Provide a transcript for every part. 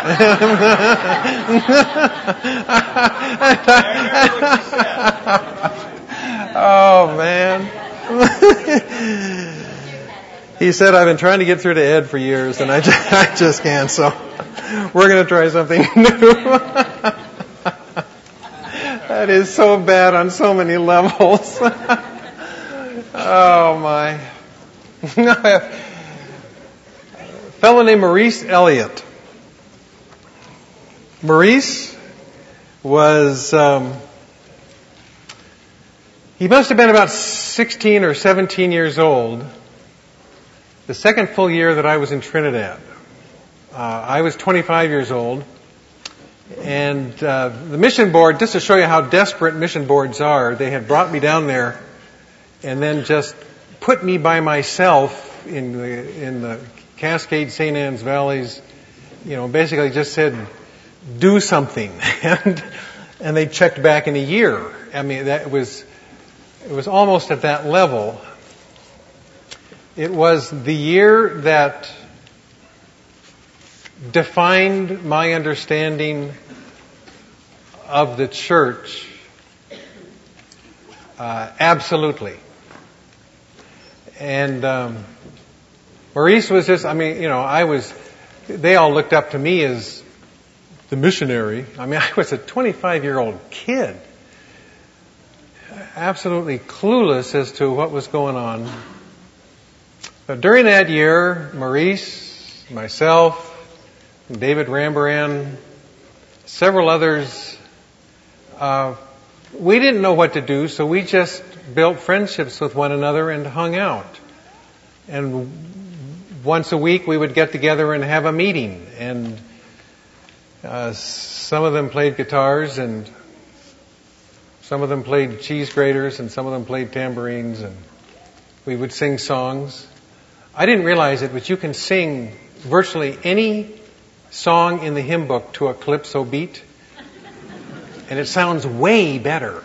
Oh, man. He said, I've been trying to get through to Ed for years, and I just can't, so we're going to try something new. That is so bad on so many levels. Oh, my. A fellow named Maurice Elliott. Maurice was, he must have been about 16 or 17 years old the second full year that I was in Trinidad. I was 25 years old, and the mission board, just to show you how desperate mission boards are, they had brought me down there and then just put me by myself in the Cascade St. Anne's valleys, basically just said, do something. And they checked back in a year. I mean, it was almost at that level. It was the year that defined my understanding of the church absolutely. And Maurice was just, they all looked up to me as the missionary. I was a 25-year-old kid, absolutely clueless as to what was going on. But during that year, Maurice, myself, David Rambaran, several others, we didn't know what to do, so we just built friendships with one another and hung out. And once a week we would get together and have a meeting. And some of them played guitars, and some of them played cheese graters, and some of them played tambourines, and we would sing songs. I didn't realize it, but you can sing virtually any song in the hymn book to a calypso beat, and it sounds way better.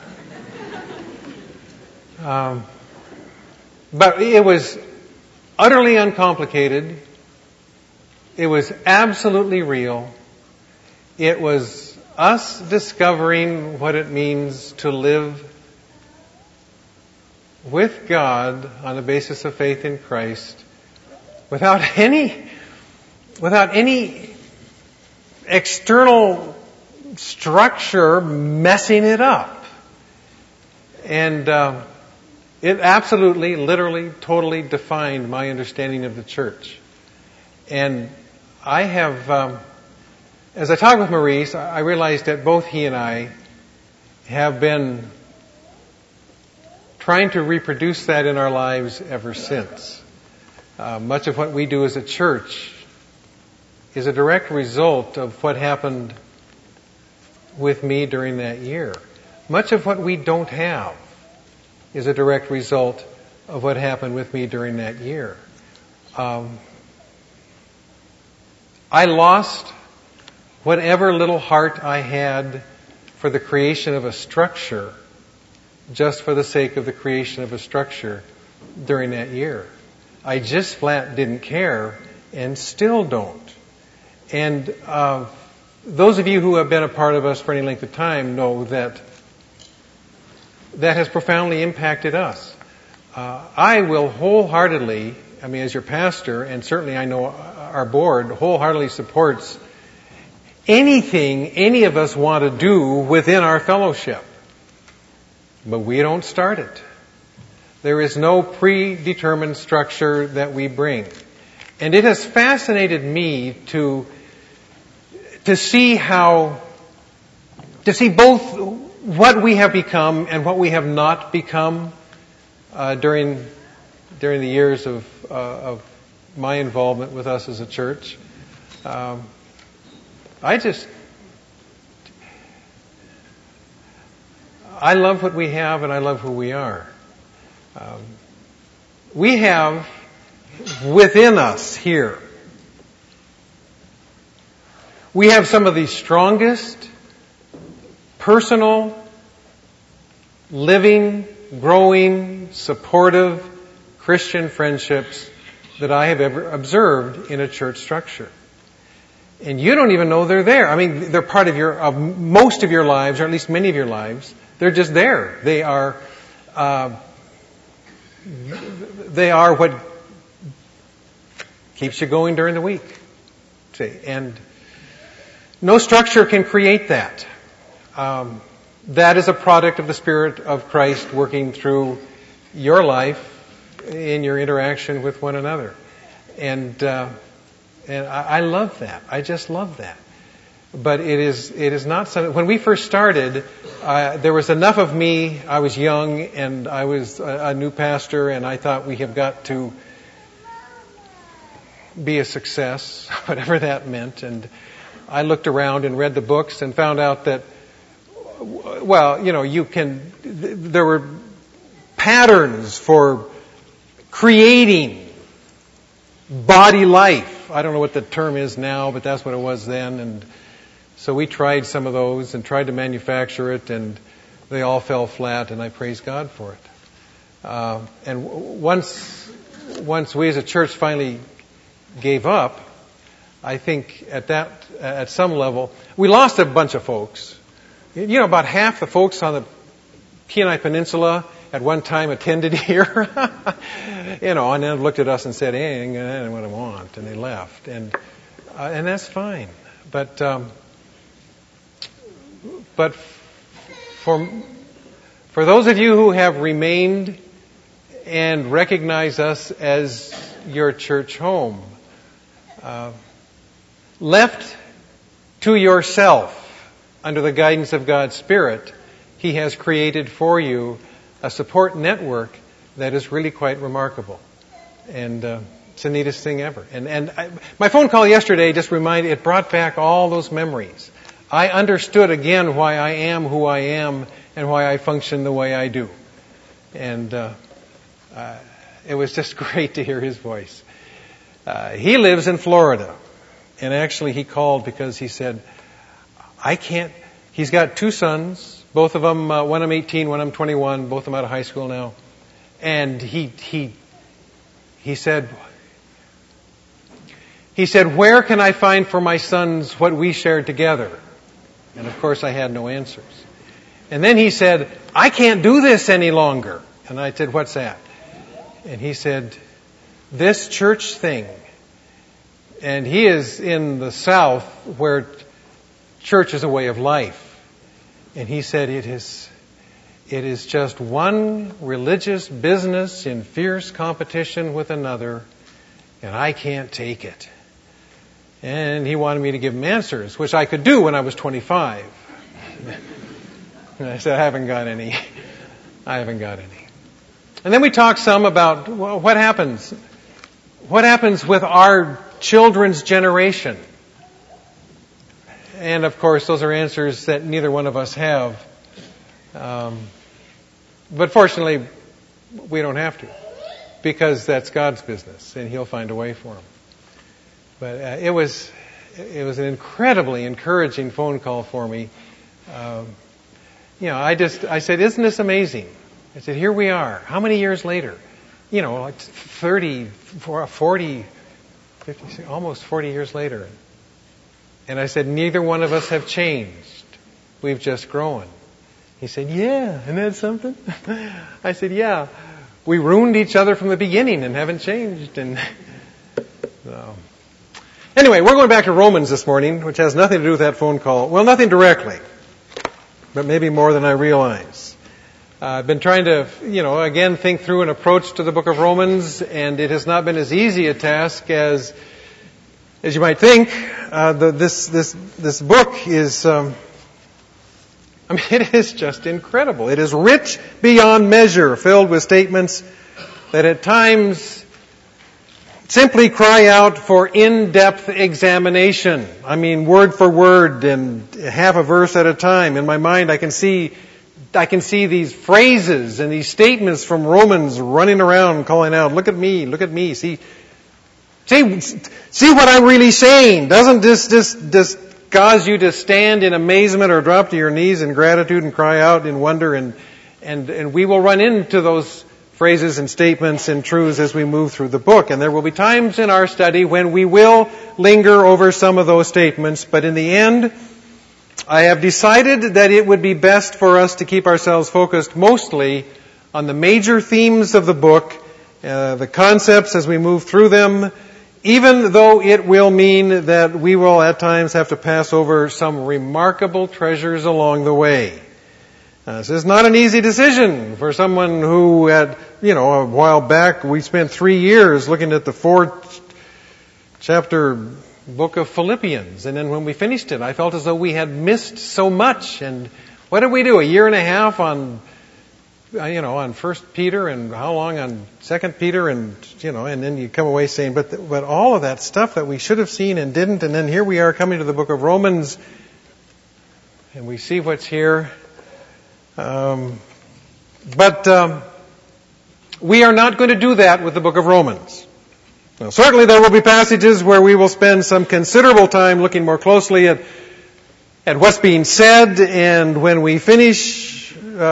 But it was utterly uncomplicated. It was absolutely real. It was us discovering what it means to live with God on the basis of faith in Christ without any external structure messing it up. And it absolutely, literally, totally defined my understanding of the church. And I have, as I talked with Maurice, I realized that both he and I have been trying to reproduce that in our lives ever since. Much of what we do as a church is a direct result of what happened with me during that year. Much of what we don't have is a direct result of what happened with me during that year. I lost whatever little heart I had for the creation of a structure just for the sake of the creation of a structure during that year. I just flat didn't care and still don't. And those of you who have been a part of us for any length of time know that has profoundly impacted us. I will wholeheartedly, as your pastor, and certainly I know our board wholeheartedly supports anything any of us want to do within our fellowship. But we don't start it. There is no predetermined structure that we bring. And it has fascinated me to see both what we have become and what we have not become during the years of my involvement with us as a church. I love what we have, and I love who we are. We have within us here, we have some of the strongest personal, living, growing, supportive Christian friendships that I have ever observed in a church structure. And you don't even know they're there. I mean, they're part of most of your lives, or at least many of your lives. They're just there. They are what keeps you going during the week. See, and no structure can create that. That is a product of the Spirit of Christ working through your life in your interaction with one another. And I love that. I just love that. But it is not something. When we first started, there was enough of me. I was young and I was a new pastor, and I thought we have got to be a success, whatever that meant. And I looked around and read the books and found out that, well, there were patterns for creating body life. I don't know what the term is now, but that's what it was then. And so we tried some of those and tried to manufacture it, and they all fell flat, and I praise God for it. And once we as a church finally gave up, I think at some level, we lost a bunch of folks. About half the folks on the Kenai Peninsula at one time attended here, and then looked at us and said, "Hey, ain't gonna what I want," and they left, and that's fine. But for those of you who have remained and recognize us as your church home, left to yourself under the guidance of God's Spirit, He has created for you a support network that is really quite remarkable. And it's the neatest thing ever. And my phone call yesterday it brought back all those memories. I understood again why I am who I am and why I function the way I do. And it was just great to hear his voice. He lives in Florida. And actually he called because he said, he's got two sons. Both of them, one I'm 18, one I'm 21, both of them out of high school now. And he said, "Where can I find for my sons what we shared together?" And of course I had no answers. And then he said, "I can't do this any longer." And I said, "What's that?" And he said, "This church thing." And he is in the South where church is a way of life. And he said, it is just one religious business in fierce competition with another, and I can't take it. And he wanted me to give him answers, which I could do when I was 25. And I said, I haven't got any. And then we talked some about what happens with our children's generation. And of course, those are answers that neither one of us have. But fortunately, we don't have to, because that's God's business, and He'll find a way for them. But it was an incredibly encouraging phone call for me. I said, "Isn't this amazing?" I said, "Here we are. How many years later? 30, 40, 50, almost 40 years later." And I said, "Neither one of us have changed. We've just grown." He said, "Yeah, isn't that something?" I said, "Yeah, we ruined each other from the beginning and haven't changed." And so, anyway, we're going back to Romans this morning, which has nothing to do with that phone call. Well, nothing directly, but maybe more than I realize. I've been trying to, again, think through an approach to the book of Romans, and it has not been as easy a task as you might think. This book is, it is just incredible. It is rich beyond measure, filled with statements that at times simply cry out for in-depth examination. Word for word and half a verse at a time. In my mind, I can see these phrases and these statements from Romans running around calling out, look at me, see what I'm really saying. Doesn't this cause you to stand in amazement or drop to your knees in gratitude and cry out in wonder? And we will run into those phrases and statements and truths as we move through the book. And there will be times in our study when we will linger over some of those statements, but in the end, I have decided that it would be best for us to keep ourselves focused mostly on the major themes of the book, the concepts as we move through them, even though it will mean that we will at times have to pass over some remarkable treasures along the way. This is not an easy decision for someone who a while back we spent 3 years looking at the 4th chapter book of Philippians, and then when we finished it, I felt as though we had missed so much. And what did we do? A year and a half on 1 Peter, and how long on 2 Peter, and then you come away saying, but all of that stuff that we should have seen and didn't, and then here we are coming to the book of Romans, and we see what's here. But we are not going to do that with the book of Romans. Now, certainly there will be passages where we will spend some considerable time looking more closely at what's being said, and when we finish,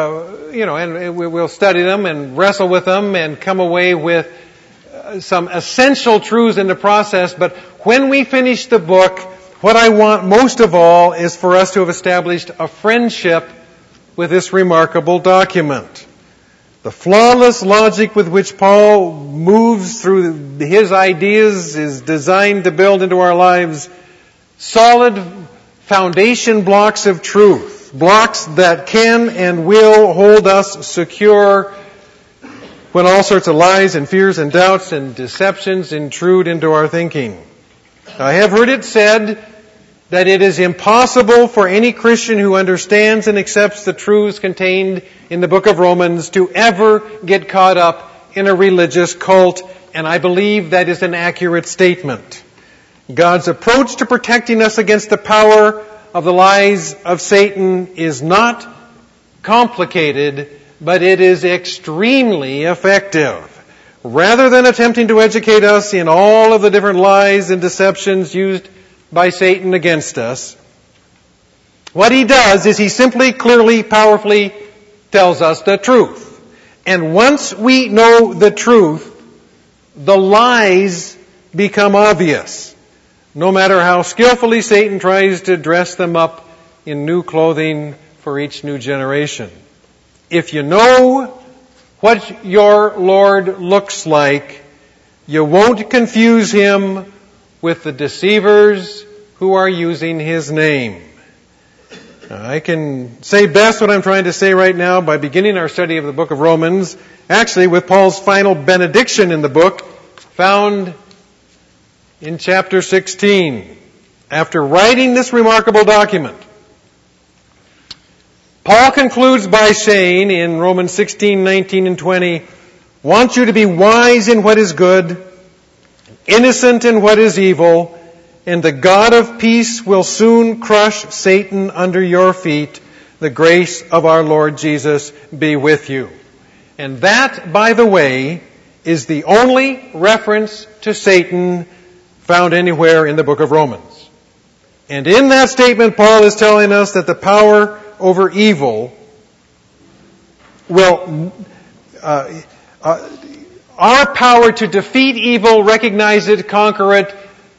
and we'll study them and wrestle with them and come away with some essential truths in the process. But when we finish the book, what I want most of all is for us to have established a friendship with this remarkable document. The flawless logic with which Paul moves through his ideas is designed to build into our lives solid foundation blocks of truth, blocks that can and will hold us secure when all sorts of lies and fears and doubts and deceptions intrude into our thinking. I have heard it said that it is impossible for any Christian who understands and accepts the truths contained in the book of Romans to ever get caught up in a religious cult, and I believe that is an accurate statement. God's approach to protecting us against the power of the lies of Satan is not complicated, but it is extremely effective. Rather than attempting to educate us in all of the different lies and deceptions used by Satan against us, what he does is he simply, clearly, powerfully tells us the truth. And once we know the truth, the lies become obvious, no matter how skillfully Satan tries to dress them up in new clothing for each new generation. If you know what your Lord looks like, you won't confuse him with the deceivers who are using his name. I can say best what I'm trying to say right now by beginning our study of the book of Romans, actually with Paul's final benediction in the book, found in chapter 16. After writing this remarkable document, Paul concludes by saying in Romans 16, 19, and 20, "Want you to be wise in what is good, innocent in what is evil, and the God of peace will soon crush Satan under your feet. The grace of our Lord Jesus be with you." And that, by the way, is the only reference to Satan found anywhere in the book of Romans. And in that statement, Paul is telling us that the power over evil will, our power to defeat evil, recognize it, conquer it,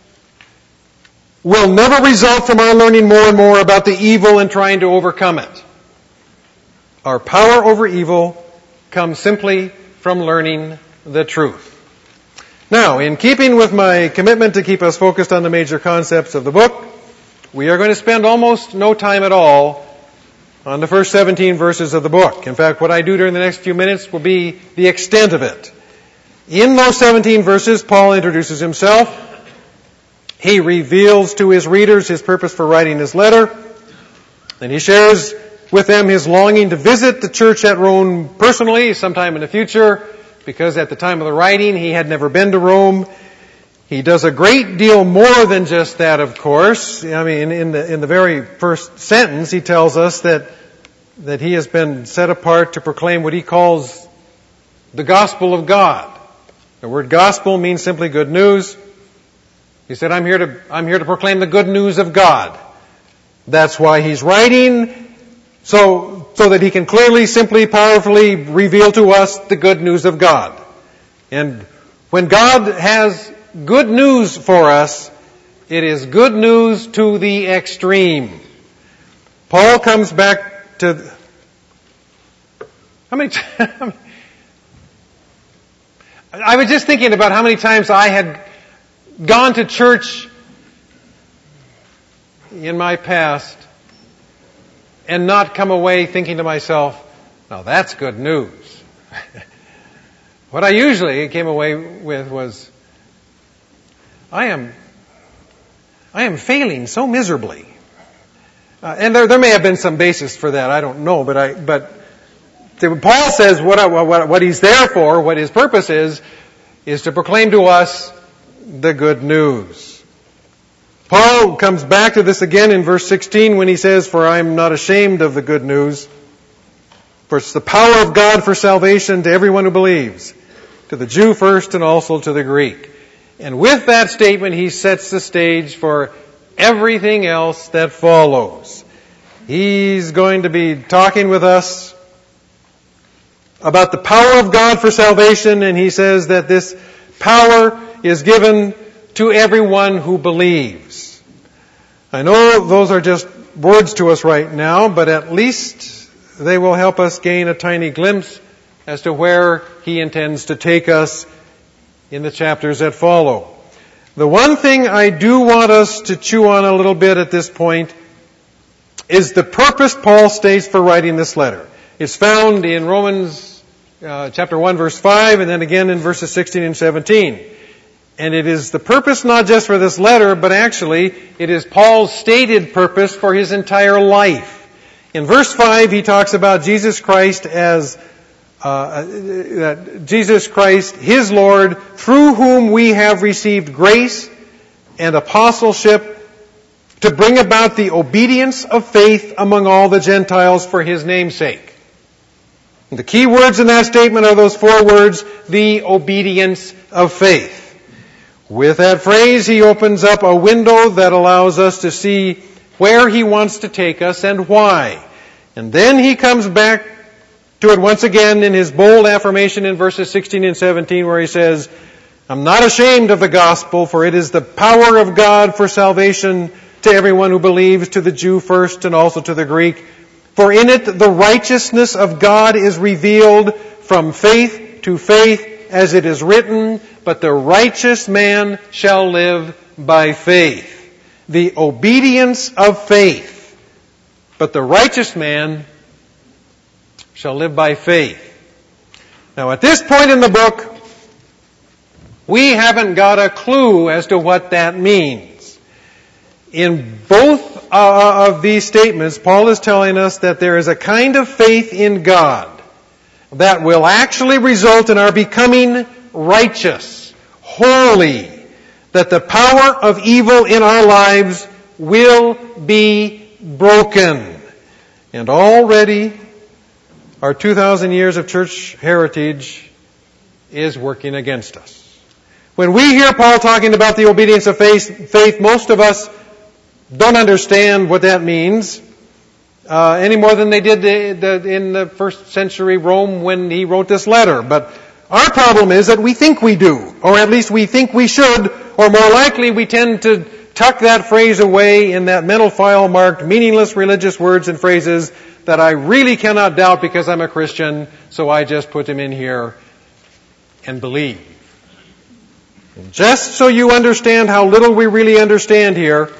will never result from our learning more and more about the evil and trying to overcome it. Our power over evil comes simply from learning the truth. Now, in keeping with my commitment to keep us focused on the major concepts of the book, we are going to spend almost no time at all on the first 17 verses of the book. In fact, what I do during the next few minutes will be the extent of it. In those 17 verses, Paul introduces himself. He reveals to his readers his purpose for writing this letter. And he shares with them his longing to visit the church at Rome personally sometime in the future, because at the time of the writing he had never been to Rome. He does a great deal more than just that, of course. I mean, in the very first sentence, he tells us that he has been set apart to proclaim what he calls the gospel of God. The word gospel means simply good news. He said, I'm here to proclaim the good news of God. That's why he's writing. so that he can clearly, simply, powerfully reveal to us the good news of God. And when God has good news for us, it is good news to the extreme. Paul comes back to... I was just thinking about how many times I had gone to church in my past and not come away thinking to myself, now that's good news. What I usually came away with was, I am failing so miserably. And there may have been some basis for that, I don't know, but Paul says what he's there for, what his purpose is to proclaim to us the good news. Paul comes back to this again in verse 16 when he says, for I am not ashamed of the good news, for it's the power of God for salvation to everyone who believes, to the Jew first and also to the Greek. And with that statement, he sets the stage for everything else that follows. He's going to be talking with us about the power of God for salvation, and he says that this power is given to everyone who believes. I know those are just words to us right now, but at least they will help us gain a tiny glimpse as to where he intends to take us in the chapters that follow. The one thing I do want us to chew on a little bit at this point is the purpose Paul states for writing this letter. It's found in Romans chapter 1, verse 5, and then again in verses 16 and 17. And it is the purpose not just for this letter, but actually it is Paul's stated purpose for his entire life. In verse 5, he talks about Jesus Christ as Jesus Christ, his Lord, through whom we have received grace and apostleship to bring about the obedience of faith among all the Gentiles for his name's sake. And the key words in that statement are those four words, the obedience of faith. With that phrase, he opens up a window that allows us to see where he wants to take us and why. And then he comes back to it once again in his bold affirmation in verses 16 and 17 where he says, I'm not ashamed of the gospel, for it is the power of God for salvation to everyone who believes, to the Jew first and also to the Greek. For in it the righteousness of God is revealed from faith to faith, as it is written, but the righteous man shall live by faith. The obedience of faith. But the righteous man shall live by faith. Now at this point in the book, we haven't got a clue as to what that means. In both of these statements, Paul is telling us that there is a kind of faith in God that will actually result in our becoming righteous, holy, that the power of evil in our lives will be broken. And already our 2,000 years of church heritage is working against us. When we hear Paul talking about the obedience of faith, most of us don't understand what that means any more than they did in the first century Rome when he wrote this letter. But our problem is that we think we do, or at least we think we should, or more likely we tend to tuck that phrase away in that mental file marked meaningless religious words and phrases that I really cannot doubt because I'm a Christian, so I just put them in here and believe. And just so you understand how little we really understand here,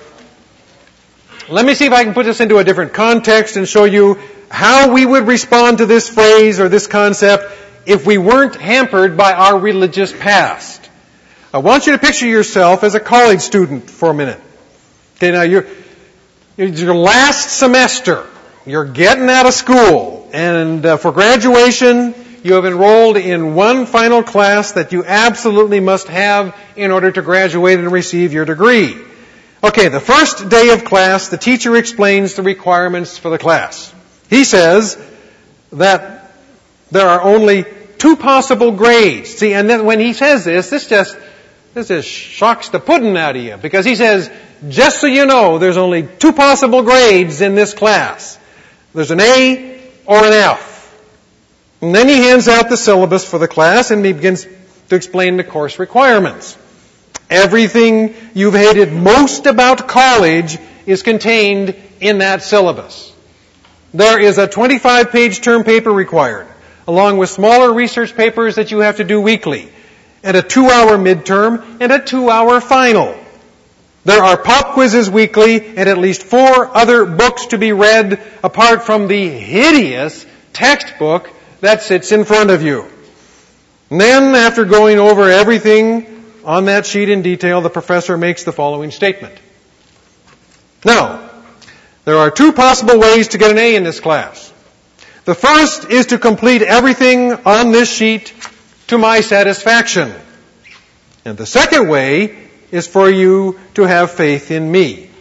let me see if I can put this into a different context and show you how we would respond to this phrase or this concept if we weren't hampered by our religious past. I want you to picture yourself as a college student for a minute. Okay, now you're your last semester. You're getting out of school, and for graduation, you have enrolled in one final class that you absolutely must have in order to graduate and receive your degree. Okay, the first day of class, the teacher explains the requirements for the class. He says that there are only 2 possible grades. See, and then when he says this just shocks the pudding out of you, because he says, just so you know, there's only 2 possible grades in this class. There's an A or an F. And then he hands out the syllabus for the class and he begins to explain the course requirements. Everything you've hated most about college is contained in that syllabus. There is a 25-page term paper required, along with smaller research papers that you have to do weekly, and a 2-hour midterm and a 2-hour final. There are pop quizzes weekly and at least 4 other books to be read apart from the hideous textbook that sits in front of you. And then, after going over everything on that sheet in detail, the professor makes the following statement. Now, there are 2 possible ways to get an A in this class. The first is to complete everything on this sheet to my satisfaction. And the second way is for you to have faith in me.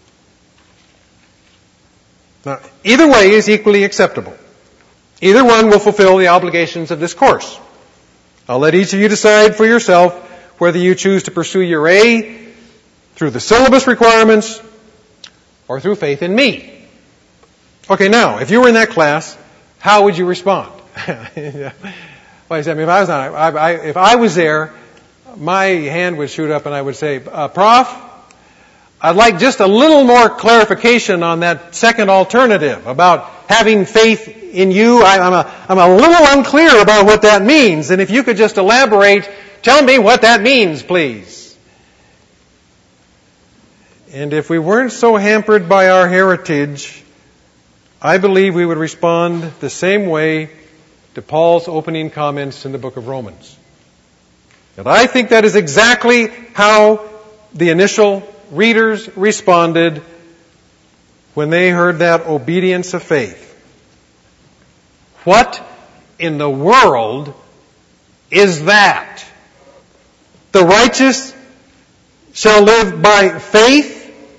Now, either way is equally acceptable. Either one will fulfill the obligations of this course. I'll let each of you decide for yourself whether you choose to pursue your A through the syllabus requirements or through faith in me. Okay, now, if you were in that class, how would you respond? Well, if I was there, my hand would shoot up and I would say, Prof, I'd like just a little more clarification on that second alternative about having faith in you. I'm a little unclear about what that means. And if you could just elaborate, tell me what that means, please. And if we weren't so hampered by our heritage, I believe we would respond the same way to Paul's opening comments in the book of Romans. And I think that is exactly how the initial readers responded when they heard that obedience of faith. What in the world is that? The righteous shall live by faith?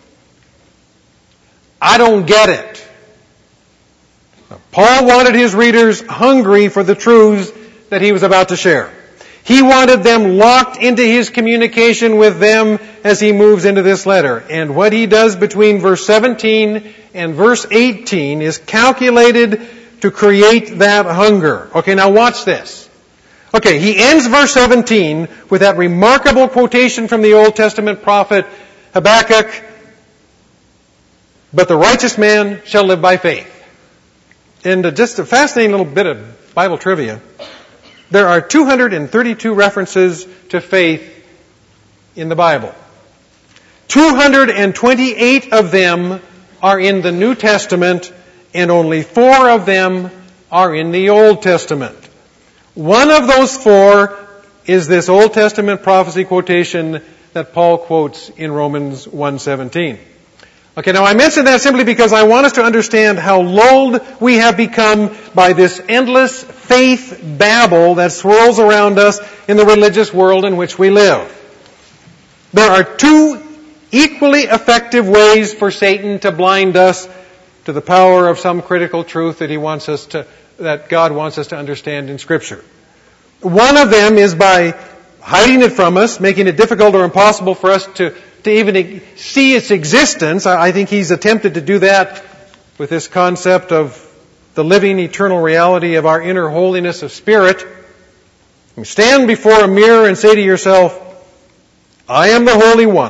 I don't get it. Paul wanted his readers hungry for the truths that he was about to share. He wanted them locked into his communication with them as he moves into this letter. And what he does between verse 17 and verse 18 is calculated to create that hunger. Okay, now watch this. Okay, he ends verse 17 with that remarkable quotation from the Old Testament prophet Habakkuk, "But the righteous man shall live by faith." And just a fascinating little bit of Bible trivia. There are 232 references to faith in the Bible. 228 of them are in the New Testament, and only 4 of them are in the Old Testament. One of those 4 is this Old Testament prophecy quotation that Paul quotes in Romans 1:17. Okay, now I mention that simply because I want us to understand how lulled we have become by this endless faith babble that swirls around us in the religious world in which we live. There are 2 equally effective ways for Satan to blind us to the power of some critical truth that God wants us to understand in Scripture. One of them is by hiding it from us, making it difficult or impossible for us to even see its existence. I think he's attempted to do that with this concept of the living eternal reality of our inner holiness of spirit. You stand before a mirror and say to yourself, I am the Holy One,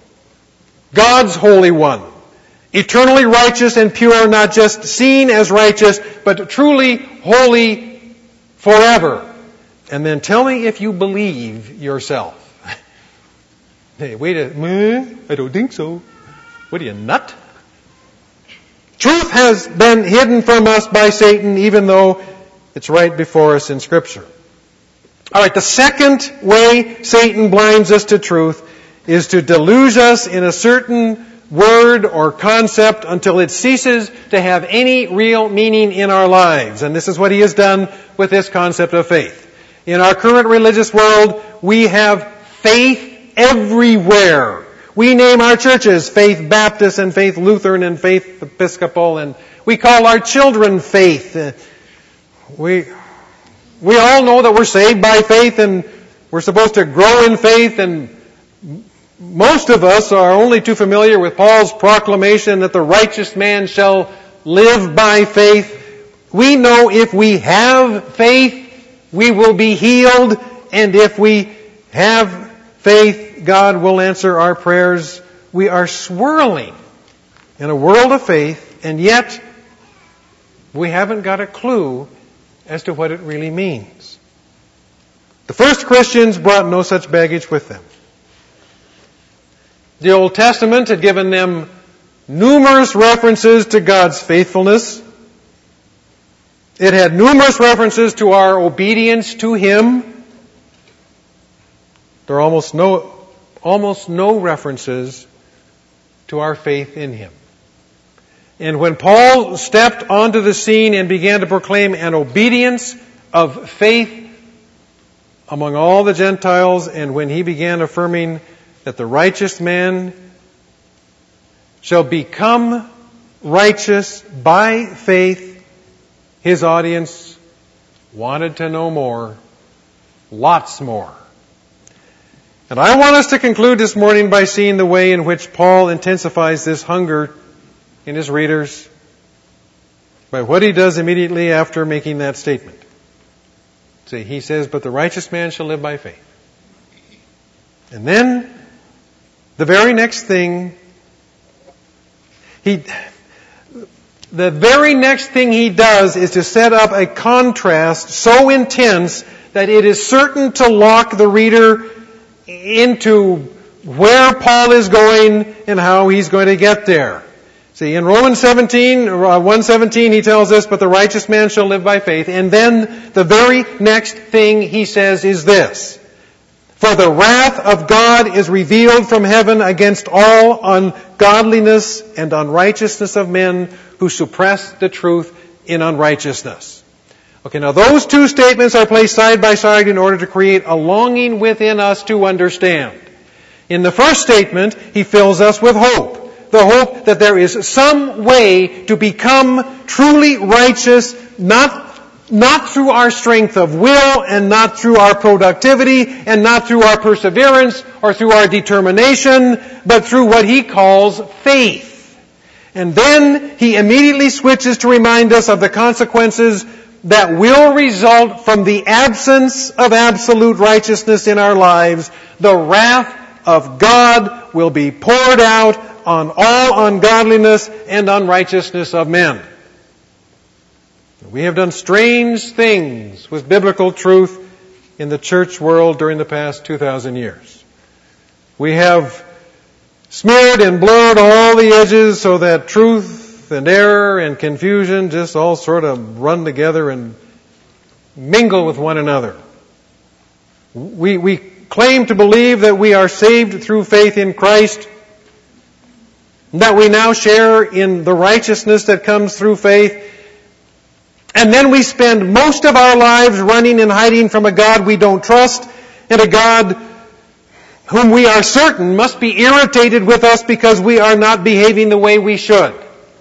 God's Holy One, eternally righteous and pure, not just seen as righteous, but truly holy forever. And then tell me if you believe yourself. Hey, wait a minute. I don't think so. What are you, nut? Truth has been hidden from us by Satan, even though it's right before us in Scripture. All right, the second way Satan blinds us to truth is to deluge us in a certain word or concept until it ceases to have any real meaning in our lives. And this is what he has done with this concept of faith. In our current religious world, we have faith everywhere. We name our churches Faith Baptist and Faith Lutheran and Faith Episcopal, and we call our children Faith. We all know that we're saved by faith and we're supposed to grow in faith, and most of us are only too familiar with Paul's proclamation that the righteous man shall live by faith. We know if we have faith, we will be healed, and if we have faith, God will answer our prayers. We are swirling in a world of faith, and yet we haven't got a clue as to what it really means. The first Christians brought no such baggage with them. The Old Testament had given them numerous references to God's faithfulness. It had numerous references to our obedience to Him. There are almost no references to our faith in Him. And when Paul stepped onto the scene and began to proclaim an obedience of faith among all the Gentiles, and when he began affirming that the righteous man shall become righteous by faith, his audience wanted to know more, lots more. And I want us to conclude this morning by seeing the way in which Paul intensifies this hunger in his readers by what he does immediately after making that statement. See, he says, but the righteous man shall live by faith. And then, the very next thing he does is to set up a contrast so intense that it is certain to lock the reader into where Paul is going and how he's going to get there. See, in Romans 1:17, he tells us, but the righteous man shall live by faith. And then the very next thing he says is this: for the wrath of God is revealed from heaven against all ungodliness and unrighteousness of men who suppress the truth in unrighteousness. Okay, now those two statements are placed side by side in order to create a longing within us to understand. In the first statement, he fills us with hope. The hope that there is some way to become truly righteous, not through our strength of will and not through our productivity and not through our perseverance or through our determination, but through what he calls faith. And then he immediately switches to remind us of the consequences that will result from the absence of absolute righteousness in our lives. The wrath of God will be poured out on all ungodliness and unrighteousness of men. We have done strange things with biblical truth in the church world during the past 2,000 years. We have smeared and blurred all the edges so that truth and error and confusion just all sort of run together and mingle with one another. We claim to believe that we are saved through faith in Christ, that we now share in the righteousness that comes through faith. And then we spend most of our lives running and hiding from a God we don't trust, and a God whom we are certain must be irritated with us because we are not behaving the way we should.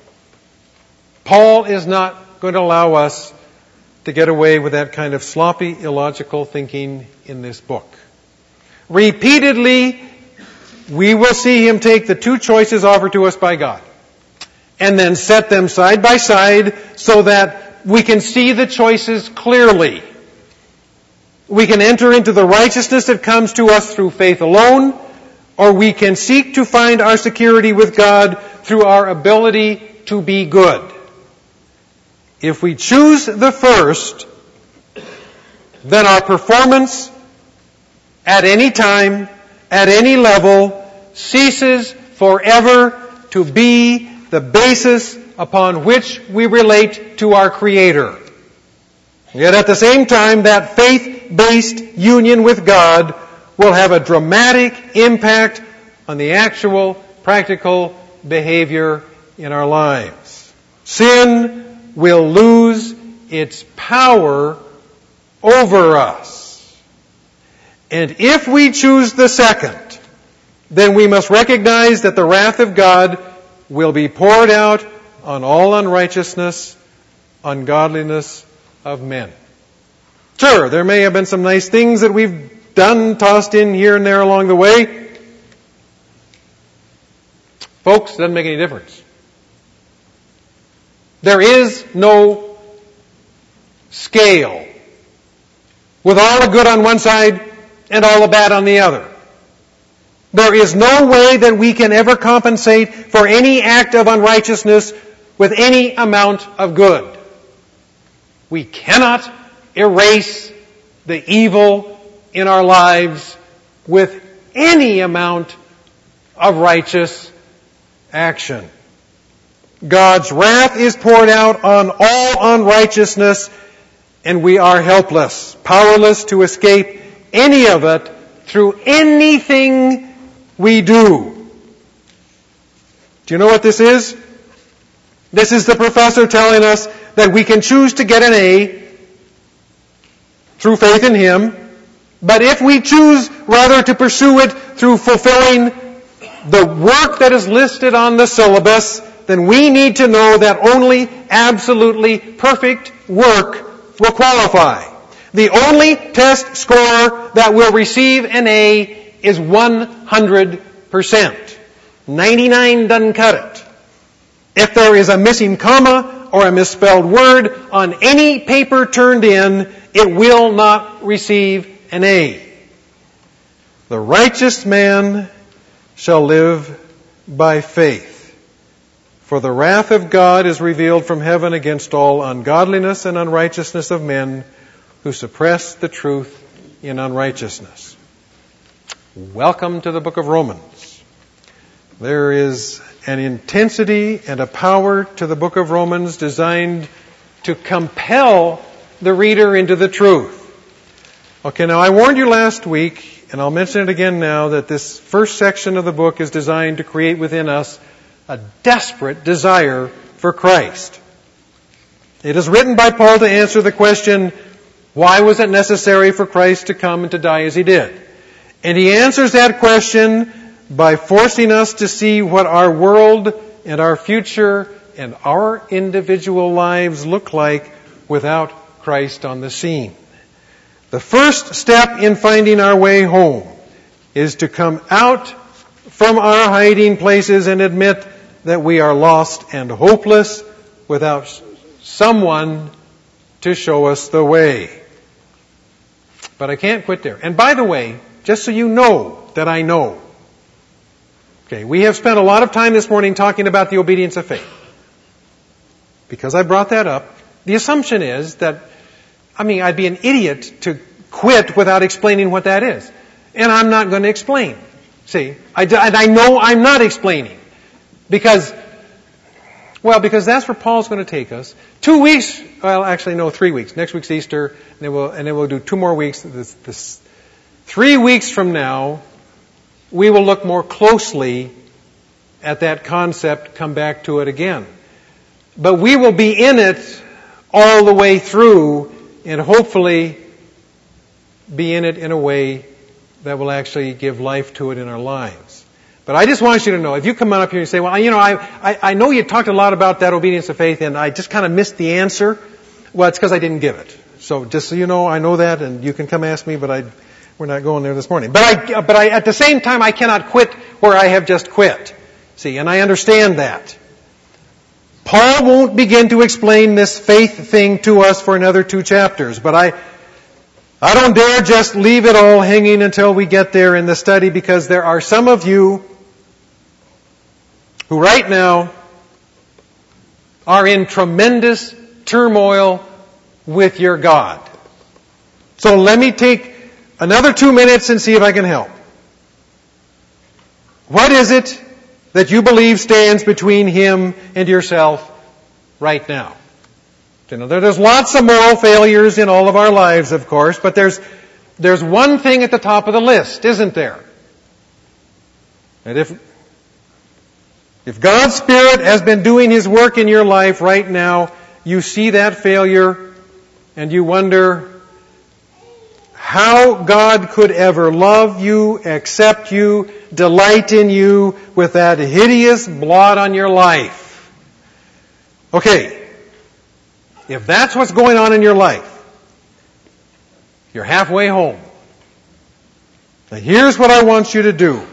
Paul is not going to allow us to get away with that kind of sloppy, illogical thinking in this book. Repeatedly, we will see him take the two choices offered to us by God and then set them side by side so that we can see the choices clearly. We can enter into the righteousness that comes to us through faith alone, or we can seek to find our security with God through our ability to be good. If we choose the first, then our performance at any time, at any level, ceases forever to be the basis upon which we relate to our Creator. Yet at the same time, that faith-based union with God will have a dramatic impact on the actual, practical behavior in our lives. Sin will lose its power over us. And if we choose the second, then we must recognize that the wrath of God will be poured out on all unrighteousness, ungodliness of men. Sure, there may have been some nice things that we've done, tossed in here and there along the way. Folks, it doesn't make any difference. There is no scale with all the good on one side and all the bad on the other. There is no way that we can ever compensate for any act of unrighteousness with any amount of good. We cannot erase the evil in our lives with any amount of righteous action. God's wrath is poured out on all unrighteousness, and we are helpless, powerless to escape any of it through anything we do. Do you know what this is? This is the professor telling us that we can choose to get an A through faith in Him, but if we choose rather to pursue it through fulfilling the work that is listed on the syllabus, then we need to know that only absolutely perfect work will qualify. The only test score that will receive an A is 100%. 99 doesn't cut it. If there is a missing comma or a misspelled word on any paper turned in, it will not receive an A. The righteous man shall live by faith. For the wrath of God is revealed from heaven against all ungodliness and unrighteousness of men who suppress the truth in unrighteousness. Welcome to the book of Romans. There is an intensity and a power to the book of Romans designed to compel the reader into the truth. Okay, now I warned you last week, and I'll mention it again now, that this first section of the book is designed to create within us a desperate desire for Christ. It is written by Paul to answer the question, why was it necessary for Christ to come and to die as He did? And he answers that question by forcing us to see what our world and our future and our individual lives look like without Christ on the scene. The first step in finding our way home is to come out from our hiding places and admit that we are lost and hopeless without someone to show us the way. But I can't quit there. And by the way, just so you know that I know, okay, we have spent a lot of time this morning talking about the obedience of faith. Because I brought that up, the assumption is that, I'd be an idiot to quit without explaining what that is. And I'm not going to explain. See, I know I'm not explaining. Because that's where Paul's going to take us. 2 weeks, 3 weeks. Next week's Easter, and then we'll do 2 more weeks. 3 weeks from now, we will look more closely at that concept, come back to it again. But we will be in it all the way through, and hopefully be in it in a way that will actually give life to it in our lives. But I just want you to know, if you come on up here and say, well, I know you talked a lot about that obedience of faith, and I just kind of missed the answer. Well, it's because I didn't give it. So just so you know, I know that, and you can come ask me, but we're not going there this morning. But at the same time, I cannot quit where I have just quit. See, and I understand that. Paul won't begin to explain this faith thing to us for another 2 chapters, but I don't dare just leave it all hanging until we get there in the study, because there are some of you who right now are in tremendous turmoil with your God. So let me take another 2 minutes and see if I can help. What is it that you believe stands between Him and yourself right now? There's lots of moral failures in all of our lives, of course, but there's one thing at the top of the list, isn't there? And if God's Spirit has been doing His work in your life right now, you see that failure and you wonder how God could ever love you, accept you, delight in you with that hideous blot on your life. Okay. If that's what's going on in your life, you're halfway home. Now here's what I want you to do.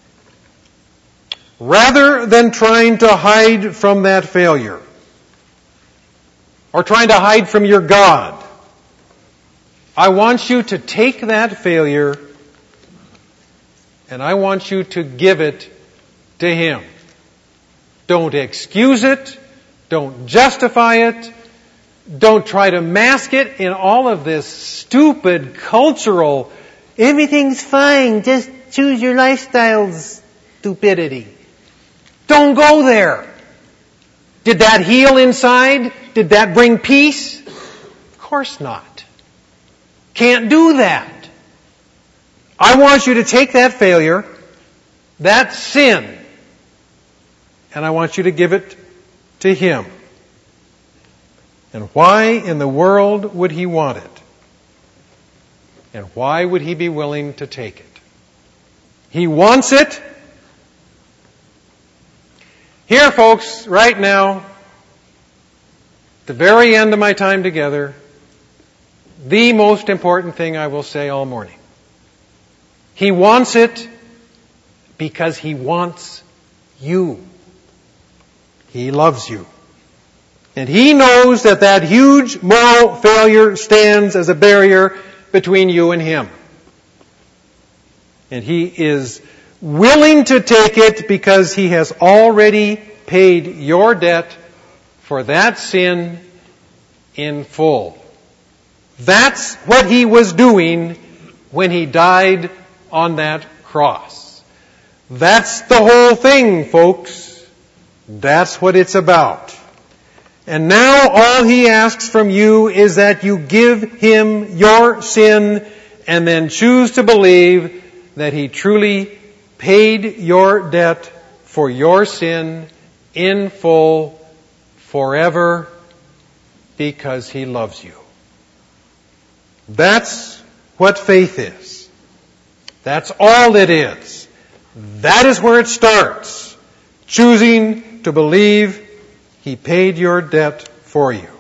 Rather than trying to hide from that failure, or trying to hide from your God. I want you to take that failure and I want you to give it to Him. Don't excuse it. Don't justify it. Don't try to mask it in all of this stupid cultural, everything's fine, just choose your lifestyle's stupidity. Don't go there. Did that heal inside? Did that bring peace? Of course not. Can't do that. I want you to take that failure, that sin, and I want you to give it to Him. And why in the world would He want it? And why would He be willing to take it? He wants it. Here, folks, right now, at the very end of my time together, the most important thing I will say all morning. He wants it because He wants you. He loves you. And He knows that that huge moral failure stands as a barrier between you and Him. And He is willing to take it because He has already paid your debt for that sin in full. That's what He was doing when He died on that cross. That's the whole thing, folks. That's what it's about. And now all He asks from you is that you give Him your sin and then choose to believe that He truly paid your debt for your sin in full forever because He loves you. That's what faith is. That's all it is. That is where it starts. Choosing to believe He paid your debt for you.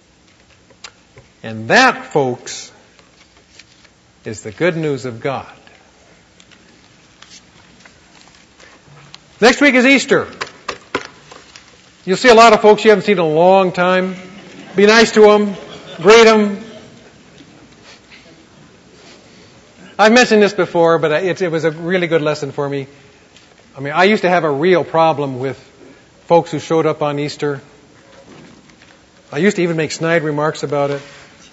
And that, folks, is the good news of God. Next week is Easter. You'll see a lot of folks you haven't seen in a long time. Be nice to them. Greet them. I've mentioned this before, but it was a really good lesson for me. I mean, I used to have a real problem with folks who showed up on Easter. I used to even make snide remarks about it.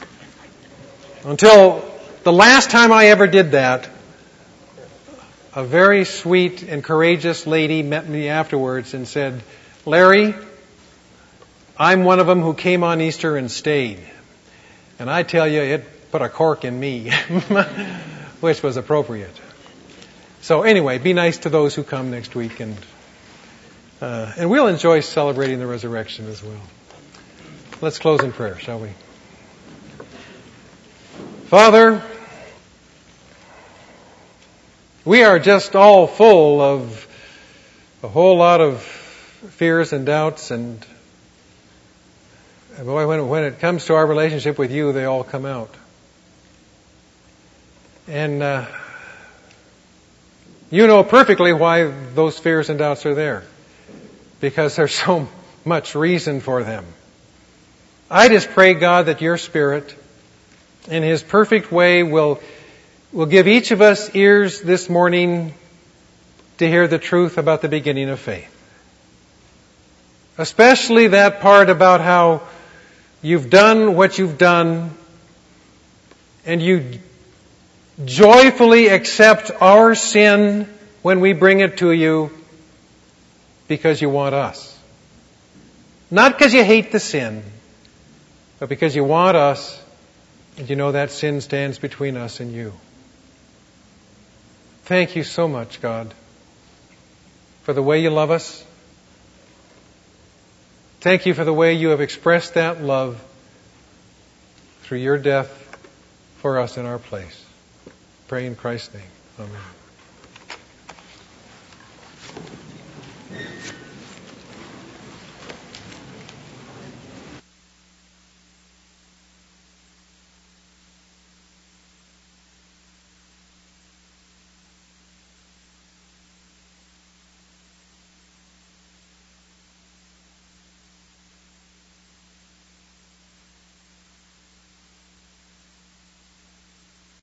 Until the last time I ever did that, a very sweet and courageous lady met me afterwards and said, "Larry, I'm one of them who came on Easter and stayed." And I tell you, it put a cork in me, which was appropriate. So anyway, be nice to those who come next week, and we'll enjoy celebrating the resurrection as well. Let's close in prayer, shall we? Father, we are just all full of a whole lot of fears and doubts, and boy, when it comes to our relationship with you, they all come out. And you know perfectly why those fears and doubts are there, because there's so much reason for them. I just pray, God, that your Spirit, in His perfect way, will give each of us ears this morning to hear the truth about the beginning of faith. Especially that part about how you've done what you've done, and you joyfully accept our sin when we bring it to you because you want us. Not because you hate the sin, but because you want us, and you know that sin stands between us and you. Thank you so much, God, for the way you love us. Thank you for the way you have expressed that love through your death for us in our place. Pray in Christ's name. Amen.